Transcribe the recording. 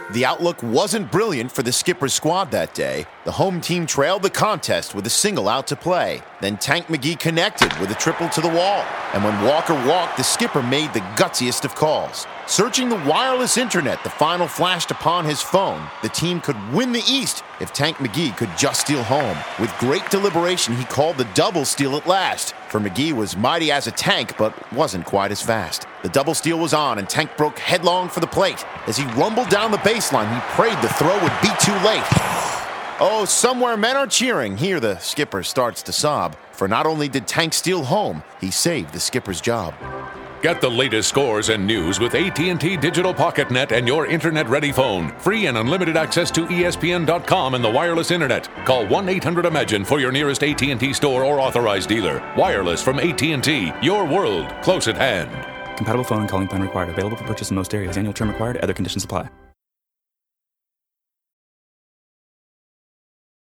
The outlook wasn't brilliant for the skipper's squad that day. The home team trailed the contest with a single out to play. Then Tank McGee connected with a triple to the wall. And when Walker walked, the skipper made the gutsiest of calls. Searching the wireless internet, the final flashed upon his phone. The team could win the East if Tank McGee could just steal home. With great deliberation, he called the double steal at last. For McGee was mighty as a tank, but wasn't quite as fast. The double steal was on, and Tank broke headlong for the plate. As he rumbled down the baseline, he prayed the throw would be too late. Oh, somewhere men are cheering. Here the skipper starts to sob. For not only did Tank steal home, he saved the skipper's job. Get the latest scores and news with AT&T Digital PocketNet and your internet-ready phone. Free and unlimited access to ESPN.com and the wireless internet. Call 1-800-IMAGINE for your nearest AT&T store or authorized dealer. Wireless from AT&T. Your world, close at hand. Compatible phone and calling plan required. Available for purchase in most areas. Annual term required. Other conditions apply.